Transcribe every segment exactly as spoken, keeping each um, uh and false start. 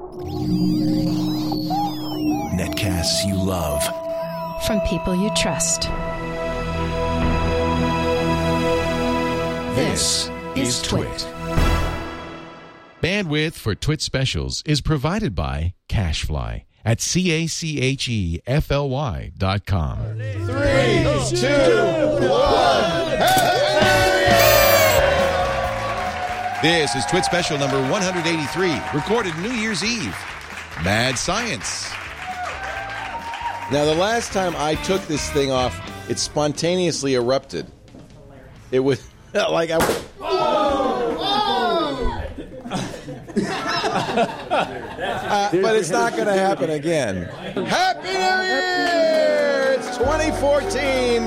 Netcasts you love. From people you trust. This is Twit. Bandwidth for Twit specials is provided by CacheFly at C A C H E F L Y dot com. Three, two, one. This is Twit special number one hundred eighty-three, recorded New Year's Eve. Mad Science. Now, the last time I took this thing off, it spontaneously erupted. It was like I. Whoa! Whoa! uh, but it's not going to happen again. Happy New Year! It's twenty fourteen.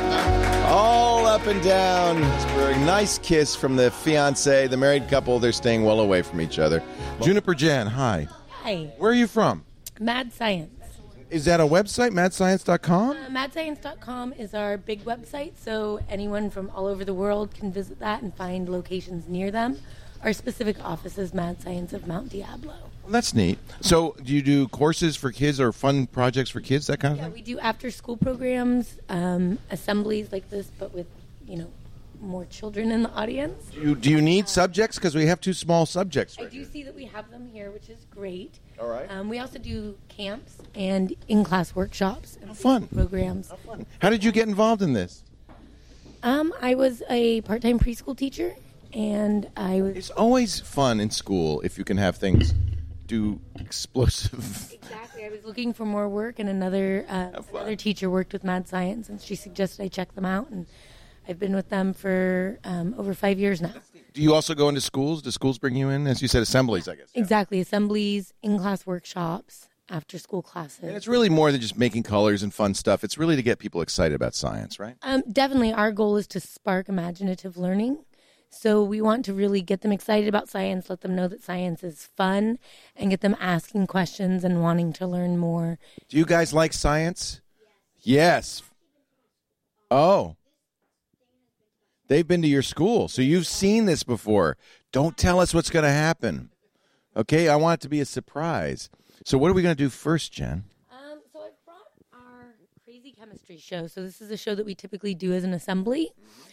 All up and down. It's a very nice kiss from the fiancé, the married couple. They're staying well away from each other. Juniper Jan, hi. Hi. Where are you from? Mad Science. Is that a website, mad science dot com? Uh, mad science dot com is our big website, so anyone from all over the world can visit that and find locations near them. Our specific office is Mad Science of Mount Diablo. Well, that's neat. So do you do courses for kids or fun projects for kids, that kind of yeah, thing? We do after-school programs, um, assemblies like this, but with, you know, more children in the audience. Do you, do you need uh, subjects? Because we have two small subjects right I do here. see that we have them here, which is great. All right. Um, we also do camps and in-class workshops and How fun. programs. How fun. How did you get involved in this? Um, I was a part-time preschool teacher, and I was... It's always fun in school if you can have things do explosive... Exactly. I was looking for more work, and another uh, another teacher worked with Mad Science, and she suggested I check them out, and I've been with them for um, over five years now. Do you also go into schools? Do schools bring you in? As you said, assemblies, I guess. Exactly. Assemblies, in-class workshops, after-school classes. And it's really more than just making colors and fun stuff. It's really to get people excited about science, right? Um, definitely. Our goal is to spark imaginative learning. So we want to really get them excited about science, let them know that science is fun, and get them asking questions and wanting to learn more. Do you guys like science? Yes. Yes. Oh. They've been to your school, so you've seen this before. Don't tell us what's going to happen. Okay? I want it to be a surprise. So what are we going to do first, Jen? Um, so I've brought our Crazy Chemistry show. So this is a show that we typically do as an assembly.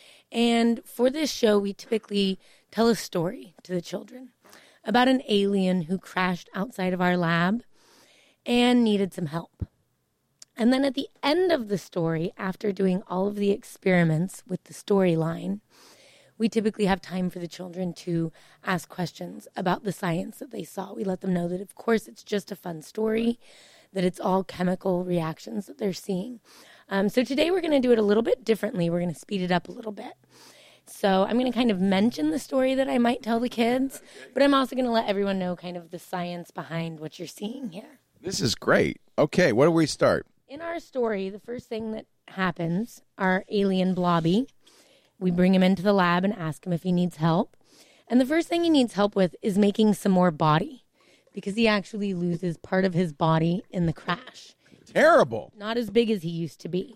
And for this show, we typically tell a story to the children about an alien who crashed outside of our lab and needed some help. And then at the end of the story, after doing all of the experiments with the storyline, we typically have time for the children to ask questions about the science that they saw. We let them know that, of course, it's just a fun story, that it's all chemical reactions that they're seeing. Um, so today we're going to do it a little bit differently. We're going to speed it up a little bit. So I'm going to kind of mention the story that I might tell the kids, but I'm also going to let everyone know kind of the science behind what you're seeing here. This is great. Okay, where do we start? In our story, the first thing that happens, our alien Blobby, we bring him into the lab and ask him if he needs help. And the first thing he needs help with is making some more body, because he actually loses part of his body in the crash. Terrible. Not as big as he used to be.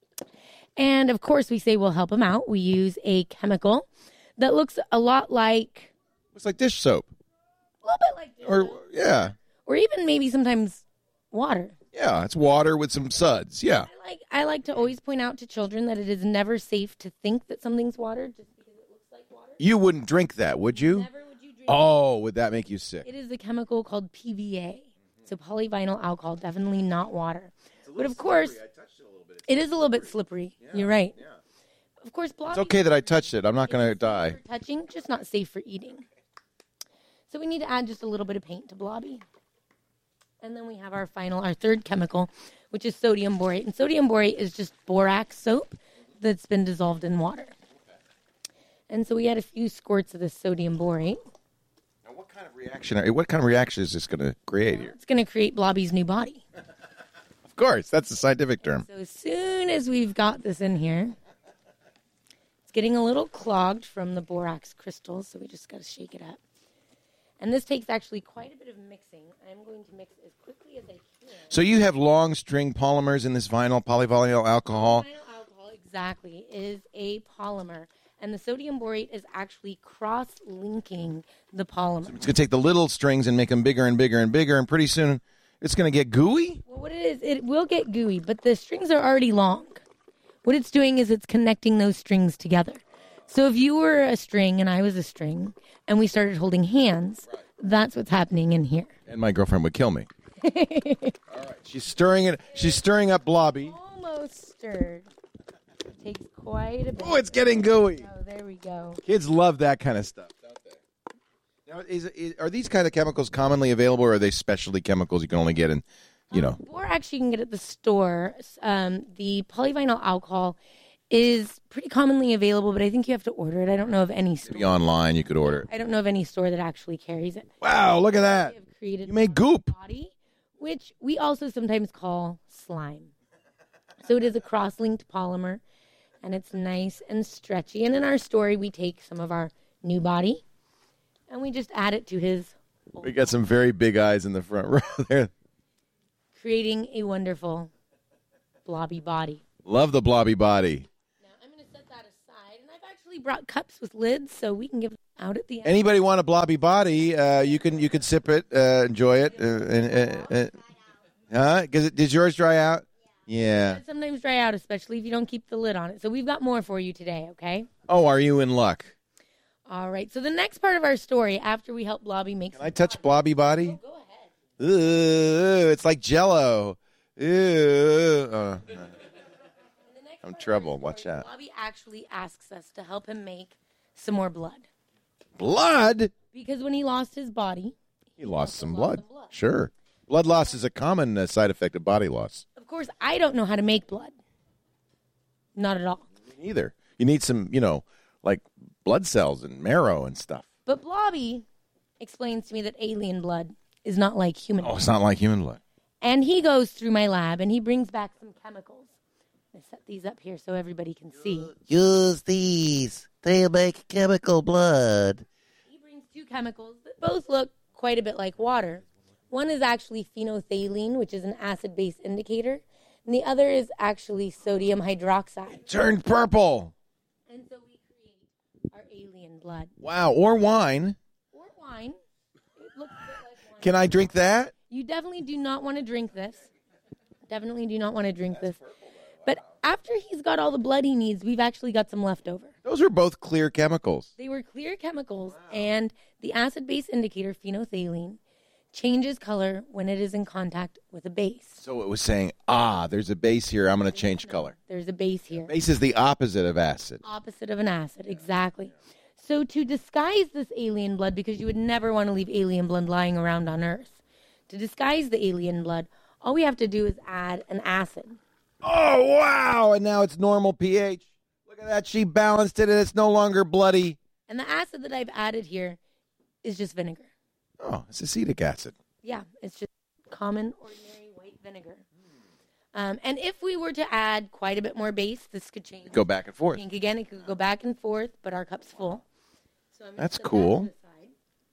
And, of course, we say we'll help him out. We use a chemical that looks a lot like... It's like dish soap. A little bit like dish Or, soap. yeah. Or even maybe sometimes water. Yeah, it's water with some suds, yeah. I like I like to always point out to children that it is never safe to think that something's water just because it looks like water. You wouldn't drink that, would you? Never would you drink Oh, would that make you sick? it. It is a chemical called P V A. So polyvinyl alcohol, definitely not water. But of course, it is a little bit slippery. Yeah, You're right. Yeah. Of course, Blobby. It's okay that I touched it. I'm not going to die. For touching, just not safe for eating. So we need to add just a little bit of paint to Blobby. And then we have our final, our third chemical, which is sodium borate. And sodium borate is just borax soap that's been dissolved in water. And so we add a few squirts of this sodium borate. Now, what kind of reaction? Are, what kind of reaction is this going to create here? It's going to create Blobby's new body. Of course, that's the scientific term. So as soon as we've got this in here, it's getting a little clogged from the borax crystals, so we just got to shake it up. And this takes actually quite a bit of mixing. I'm going to mix as quickly as I can. So you have long string polymers in this vinyl, polyvinyl alcohol. Vinyl alcohol, exactly, is a polymer. And the sodium borate is actually cross-linking the polymer. It's going to take the little strings and make them bigger and bigger and bigger, and pretty soon it's going to get gooey? Well, what it is, it will get gooey, but the strings are already long. What it's doing is it's connecting those strings together. So if you were a string and I was a string, and we started holding hands, that's what's happening in here. And my girlfriend would kill me. All right. She's stirring it. She's stirring up Blobby. Almost stirred. It takes quite a bit. Oh, it's getting gooey. Oh, there we go. Kids love that kind of stuff, don't they? Now, is, is, are these kind of chemicals commonly available, or are they specialty chemicals you can only get in, you know? Or actually you can get at the store. Um, the polyvinyl alcohol is pretty commonly available, but I think you have to order it. I don't know of any store. Maybe online you could order. I don't know of any store that actually carries it. Wow, look at that. We have created You made goop. body, which we also sometimes call slime. So it is a cross-linked polymer, and it's nice and stretchy. And in our story, we take some of our new body, and we just add it to his, We got some very big eyes in the front row there. creating a wonderful blobby body. Love the Blobby body. Now, I'm going to set that aside, and I've actually brought cups with lids, so we can give them out at the end. Anybody want a Blobby body? Uh, you can you can sip it, uh, enjoy it. Uh, and, uh, uh, huh? Cause it, did yours dry out? Yeah. It sometimes dry out, especially if you don't keep the lid on it. So we've got more for you today, okay? Oh, are you in luck? All right. So the next part of our story, after we help Blobby make Can I touch Blobby body? Go ahead. Ooh, it's like Jello. Ooh. Uh, In the next I'm part of trouble. our Watch story, out. Blobby actually asks us to help him make some more blood. blood? Because when he lost his body, He lost some lost blood. some blood. Sure. Blood loss is a common uh, side effect of body loss. of course, I don't know how to make blood. Not at all. Me neither. You need some, you know, like blood cells and marrow and stuff. But Blobby explains to me that alien blood is not like human Oh, blood. it's not like human blood. And he goes through my lab and he brings back some chemicals. I set these up here so everybody can see. Use these. They make chemical blood. He brings two chemicals that both look quite a bit like water. One is actually phenolphthalein, which is an acid-base indicator, and the other is actually sodium hydroxide. Turned purple. And so we create our alien blood. Wow. Or wine. Or wine. It looks a bit like wine. Can I drink that? You definitely do not want to drink this. Definitely do not want to drink this. But after he's got all the blood he needs, we've actually got some left over. Those are both clear chemicals. They were clear chemicals, and the acid-base indicator, phenolphthalein, changes color when it is in contact with a base. So it was saying, ah, there's a base here. I'm going to change color. There's a base here. Base is the opposite of acid. Opposite of an acid, exactly. So to disguise this alien blood, because you would never want to leave alien blood lying around on Earth, to disguise the alien blood, all we have to do is add an acid. Oh, wow. And now it's normal pH. Look at that. She balanced it, and it's no longer bloody. And the acid that I've added here is just vinegar. Oh, it's acetic acid. Yeah, it's just common, ordinary white vinegar. Um, and if we were to add quite a bit more base, this could change. Go back and forth. Pink again, it could go back and forth, but our cup's full. So I'm gonna That's set that cool. to the side.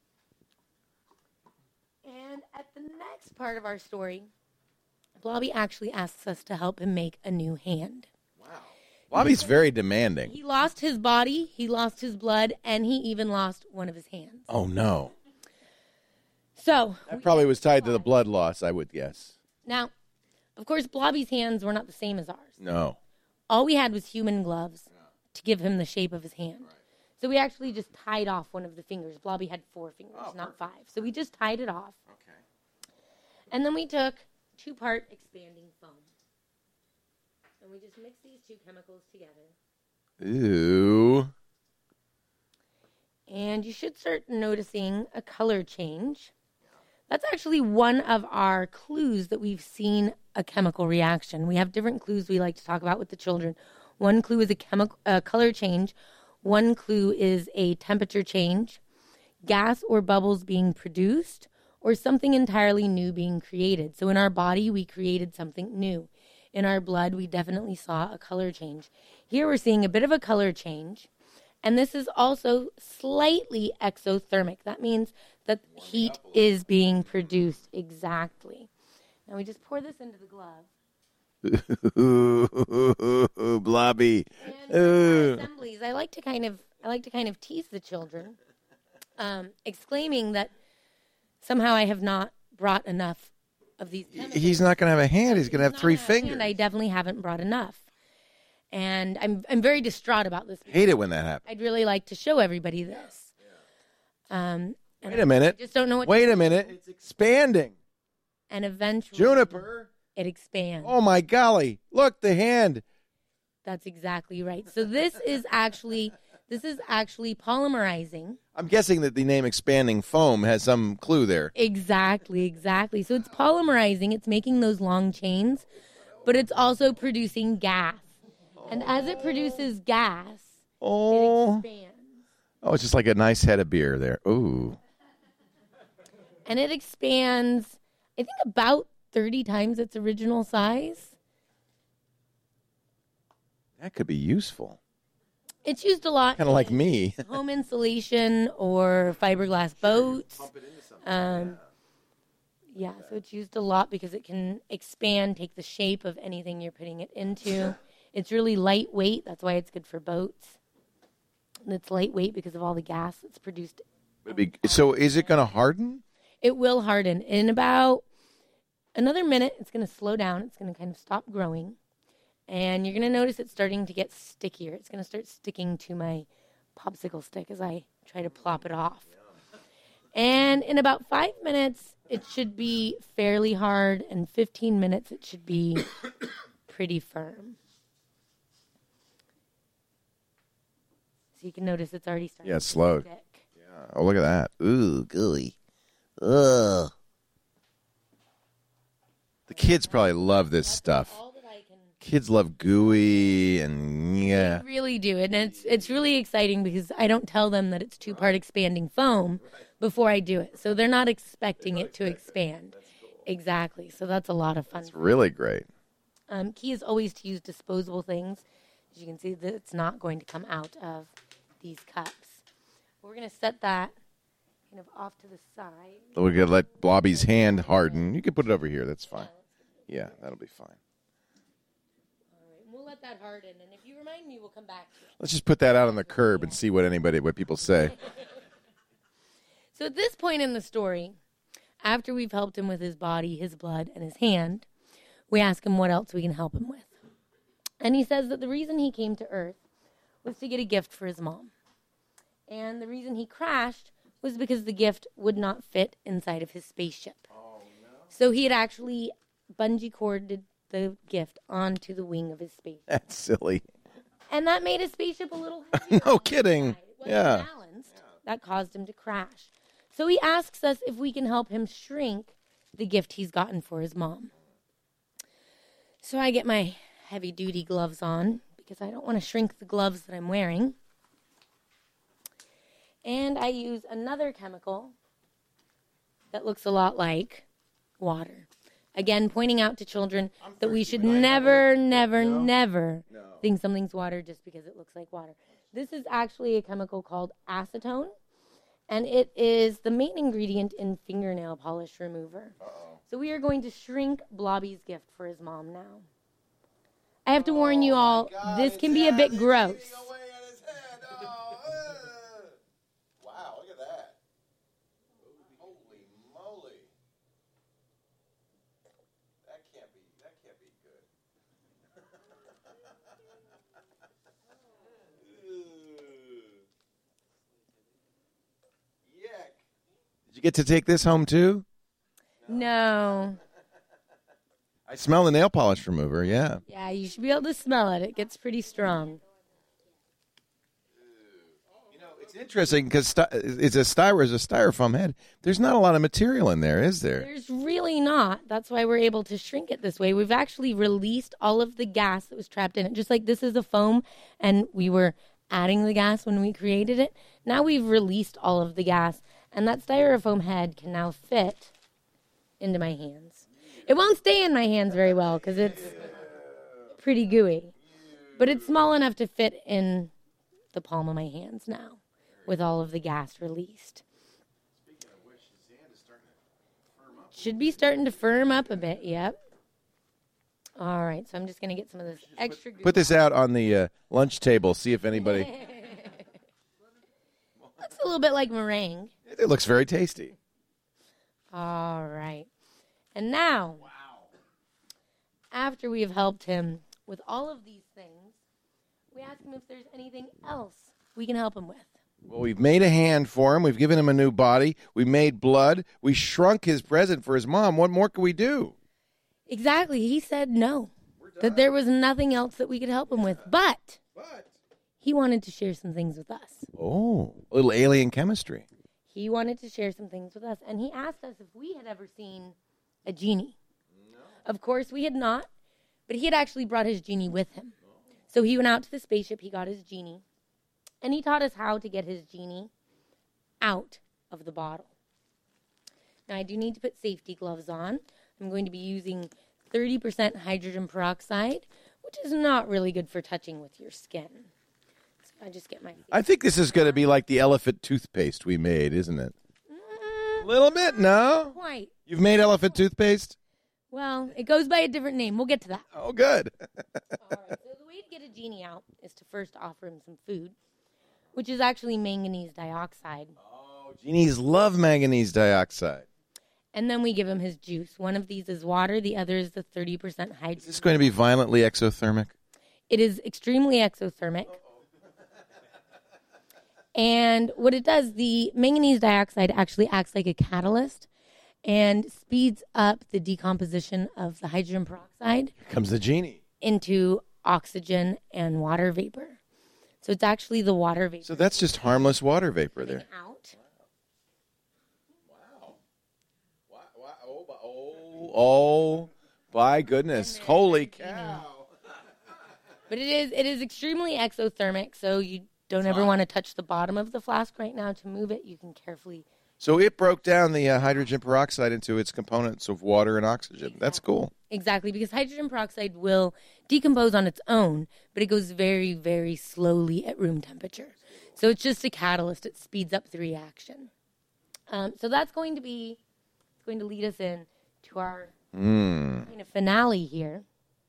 And at the next part of our story, Blobby actually asks us to help him make a new hand. Bobby's very demanding. He lost his body, he lost his blood, and he even lost one of his hands. Oh, no. So That probably was tied to the blood loss, I would guess. now, of course, Blobby's hands were not the same as ours. No. All we had was human gloves to give him the shape of his hand. So we actually just tied off one of the fingers. Blobby had four fingers, not five. So we just tied it off. Okay. And then we took two-part expanding foam. And we just mixed these two chemicals together. Ooh. And you should start noticing a color change. That's actually one of our clues that we've seen a chemical reaction. We have different clues we like to talk about with the children. One clue is a chemical uh, color change. One clue is a temperature change, gas or bubbles being produced, or something entirely new being created. So in our body, we created something new. In our blood, we definitely saw a color change. Here we're seeing a bit of a color change. And this is also slightly exothermic. That means that heat is being produced exactly. Now we just pour this into the glove. Ooh, Blobby. And for our assemblies, I like to kind of I like to kind of tease the children, um, exclaiming that somehow I have not brought enough of these chemicals. He's not going to have a hand. He's going to have Not three enough hand. fingers. I definitely haven't brought enough. And I'm I'm very distraught about this. Hate it when that happens. I'd really like to show everybody this. Um, and Wait a minute. I just don't know what Wait to a minute. It's expanding. And eventually, Juniper. it expands. Oh, my golly. Look, the hand. That's exactly right. So this is actually this is actually polymerizing. I'm guessing that the name expanding foam has some clue there. Exactly, exactly. So it's polymerizing. It's making those long chains, but it's also producing gas. And as it produces gas, Oh. it expands. Oh, it's just like a nice head of beer there. Ooh. And it expands, I think, about thirty times its original size. That could be useful. It's used a lot. Kind of like me. Home insulation or fiberglass boats. Um, yeah, so it's used a lot because it can expand, take the shape of anything you're putting it into. It's really lightweight. That's why it's good for boats. And it's lightweight because of all the gas that's produced. It'd be- so is it going to harden? It will harden. In about another minute, it's going to slow down. It's going to kind of stop growing. And you're going to notice it's starting to get stickier. It's going to start sticking to my popsicle stick as I try to plop it off. And in about five minutes, it should be fairly hard. And fifteen minutes, it should be pretty firm. So you can notice it's already starting Yeah, it's to slowed. stick. Yeah. Oh, look at that. Ooh, gooey. Ugh. The kids probably love this stuff. All that I can Kids love gooey and yeah. really do. And it's it's really exciting because I don't tell them that it's two-part expanding foam before I do it. So they're not expecting it to expand. Exactly. So that's a lot of fun. It's really great. Um, key is always to use disposable things. As you can see, that it's not going to come out of these cups. We're going to set that kind of off to the side. So we're going to let Blobby's hand harden. You can put it over here. That's fine. Yeah, that'll be fine. All right, we'll let that harden. And if you remind me, we'll come back to it. Let's just put that out on the curb and see what anybody, what people say. So at this point in the story, after we've helped him with his body, his blood, and his hand, we ask him what else we can help him with. And he says that the reason he came to Earth was to get a gift for his mom. And the reason he crashed was because the gift would not fit inside of his spaceship. Oh, no. So he had actually bungee corded the gift onto the wing of his spaceship. That's silly. And that made his spaceship a little heavier. No kidding. It wasn't Yeah. balanced. That caused him to crash. So he asks us if we can help him shrink the gift he's gotten for his mom. So I get my heavy-duty gloves on because I don't want to shrink the gloves that I'm wearing. And I use another chemical that looks a lot like water. Again, pointing out to children that we should never, never, never think something's water just because it looks like water. This is actually a chemical called acetone, and it is the main ingredient in fingernail polish remover. Uh-oh. So we are going to shrink Blobby's gift for his mom now. I have to warn you all, God, this can be a bit gross. Oh, uh. Wow, look at that. Holy moly. That can't be, that can't be good. Yuck. Did you get to take this home too? No. I smell the nail polish remover, yeah. Yeah, you should be able to smell it. It gets pretty strong. You know, it's interesting because sty- it's a styro, it's a styrofoam head. There's not a lot of material in there, is there? There's really not. That's why we're able to shrink it this way. We've actually released all of the gas that was trapped in it. Just like this is a foam, and we were adding the gas when we created it. Now we've released all of the gas, and that styrofoam head can now fit into my hands. It won't stay in my hands very well because it's pretty gooey. But it's small enough to fit in the palm of my hands now with all of the gas released. Should be starting to firm up a bit, yep. All right, so I'm just going to get some of this extra goo. Put this out on the uh, lunch table, see if anybody... little bit like meringue. It looks very tasty. All right. And now, wow. after we have helped him with all of these things, we ask him if there's anything else we can help him with. Well, we've made a hand for him. We've given him a new body. We made blood. We shrunk his present for his mom. What more can we do? Exactly. He said no, that there was nothing else that we could help him with. But, but he wanted to share some things with us. Oh, a little alien chemistry. He wanted to share some things with us, and he asked us if we had ever seen a genie. No. Of course, we had not, but he had actually brought his genie with him. Oh. So he went out to the spaceship, he got his genie, and he taught us how to get his genie out of the bottle. Now, I do need to put safety gloves on. I'm going to be using thirty percent hydrogen peroxide, which is not really good for touching with your skin. So I just get my... I think this is going to be like the elephant toothpaste we made, isn't it? A mm, little bit, no? Quite. You've made elephant toothpaste? Well, it goes by a different name. We'll get to that. Oh, good. All right, so the way to get a genie out is to first offer him some food, which is actually manganese dioxide. Oh, genies love manganese dioxide. And then we give him his juice. One of these is water. The other is the thirty percent hydrogen. Is this going to be violently exothermic? It is extremely exothermic. And what it does, the manganese dioxide actually acts like a catalyst and speeds up the decomposition of the hydrogen peroxide. Here comes the genie. Into oxygen and water vapor. So it's actually the water vapor. So that's just harmless water vapor there. Out. Wow. Wow. Wow. Oh, oh, oh, my goodness. Holy cow. But it is it is extremely exothermic, so you don't ever want to touch the bottom of the flask right now. To move it, you can carefully... So it broke down the uh, hydrogen peroxide into its components of water and oxygen. Exactly. That's cool. Exactly, because hydrogen peroxide will decompose on its own, but it goes very, very slowly at room temperature. So it's just a catalyst. It speeds up the reaction. Um, so that's going to be it's going to lead us in to our mm. kind of finale here,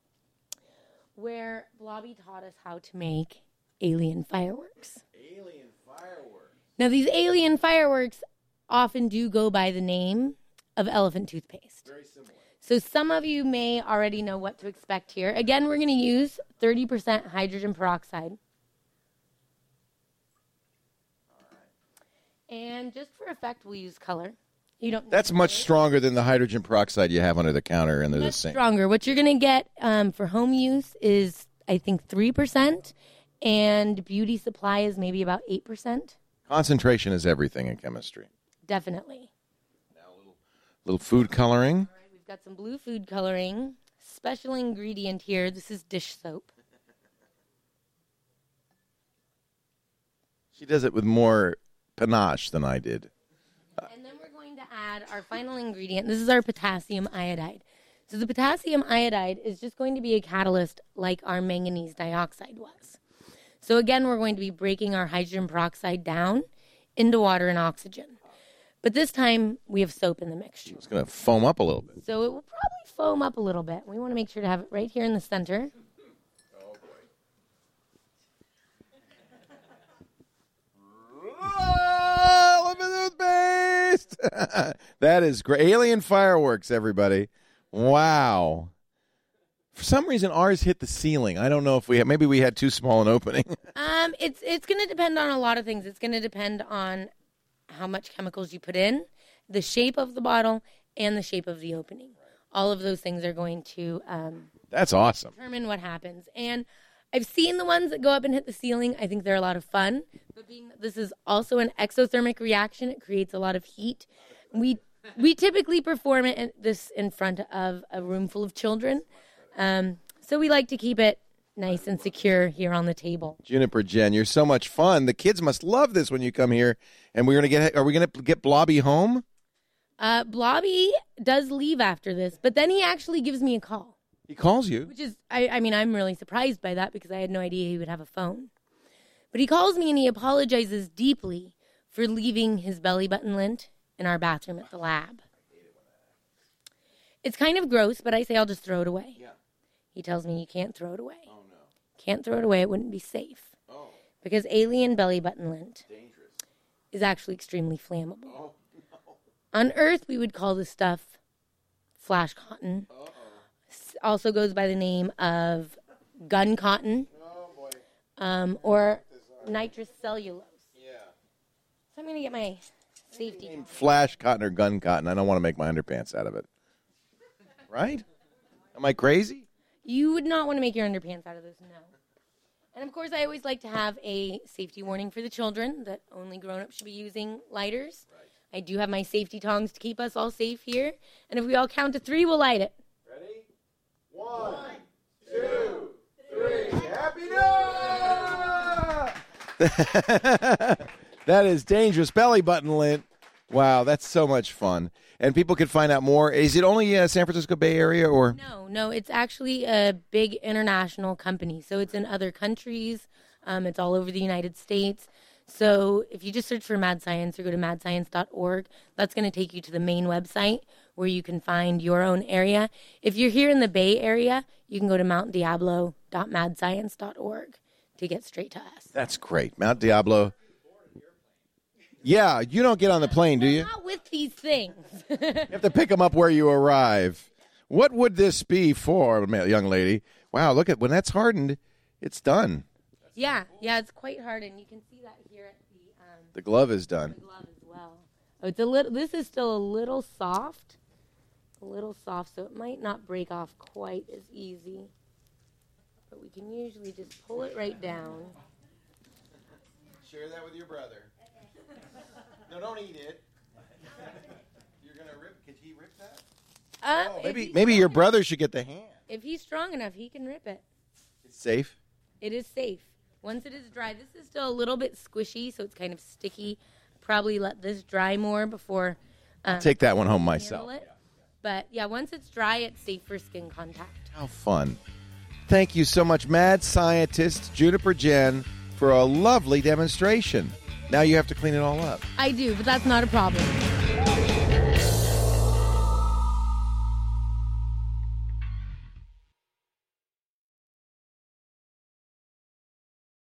where Blobby taught us how to make alien fireworks. Alien fireworks. Now, these alien fireworks often do go by the name of elephant toothpaste. Very similar. So some of you may already know what to expect here. Again, we're going to use thirty percent hydrogen peroxide. All right. And just for effect, we'll use color. You don't. That's much stronger than the hydrogen peroxide you have under the counter under the sink. Stronger. What you're going to get um, for home use is, I think, three percent. And beauty supply is maybe about eight percent. Concentration is everything in chemistry. Definitely. Now a little, little food coloring. All right, we've got some blue food coloring. Special ingredient here. This is dish soap. She does it with more panache than I did. And then we're going to add our final ingredient. This is our potassium iodide. So the potassium iodide is just going to be a catalyst like our manganese dioxide was. So again, we're going to be breaking our hydrogen peroxide down into water and oxygen. But this time, we have soap in the mixture. It's going to foam up a little bit. So it will probably foam up a little bit. We want to make sure to have it right here in the center. Oh, boy. Oh, elephant toothpaste! That is great. Alien fireworks, everybody. Wow. For some reason, ours hit the ceiling. I don't know if we had, maybe we had too small an opening. um, it's it's going to depend on a lot of things. It's going to depend on how much chemicals you put in, the shape of the bottle, and the shape of the opening. All of those things are going to um, That's awesome. determine what happens. And I've seen the ones that go up and hit the ceiling. I think they're a lot of fun. But being that this is also an exothermic reaction, it creates a lot of heat. We we typically perform it in, this in front of a room full of children. Um, so we like to keep it nice and secure here on the table. Juniper Jen, you're so much fun. The kids must love this when you come here. And we're gonna get. Are we gonna get Blobby home? Uh, Blobby does leave after this, but then he actually gives me a call. He calls you, which is, I, I mean, I'm really surprised by that because I had no idea he would have a phone. But he calls me and he apologizes deeply for leaving his belly button lint in our bathroom at the lab. It's kind of gross, but I say I'll just throw it away. Yeah. He tells me you can't throw it away. Oh, no. Can't throw it away. It wouldn't be safe. Oh. Because alien belly button lint Dangerous. is actually extremely flammable. On Earth, we would call this stuff flash cotton. S- Also goes by the name of gun cotton um, or nitrous cellulose. So I'm going to get my safety. Flash cotton or gun cotton. I don't want to make my underpants out of it. Right? Am I crazy? You would not want to make your underpants out of this, no. And of course, I always like to have a safety warning for the children that only grown-ups should be using lighters. Right. I do have my safety tongs to keep us all safe here. And if we all count to three, we'll light it. Ready? One, two, three. Happy New Year! That is dangerous belly button lint. Wow, that's so much fun. And people can find out more. Is it only uh, San Francisco Bay Area or? No, no, it's actually a big international company. So it's in other countries. Um, it's all over the United States. So if you just search for Mad Science or go to mad science dot org, that's going to take you to the main website where you can find your own area. If you're here in the Bay Area, you can go to mount diablo dot mad science dot org to get straight to us. That's great. Mount Diablo. Yeah, you don't get on the plane, do you? Not with these things. You have to pick them up where you arrive. What would this be for, young lady? Wow, look at when that's hardened, it's done. Yeah, yeah, it's quite hard, and you can see that here at the um, The glove is done. the glove as well. Oh, it's a little. This is still a little soft, a little soft, so it might not break off quite as easy. But we can usually just pull it right down. Share that with your brother. No, don't eat it. You're gonna rip. Could he rip that? Uh, Oh, if maybe he's maybe your strong brother should get the hand. enough- If he's strong enough, he can rip it. It's safe. It is safe. Once it is dry, this is still a little bit squishy, so it's kind of sticky. Probably let this dry more before um, Take that one home handle myself. it. But yeah, once it's dry, it's safe for skin contact. How fun. Thank you so much, mad scientist Juniper Jen, for a lovely demonstration. Now you have to clean it all up. I do, but that's not a problem.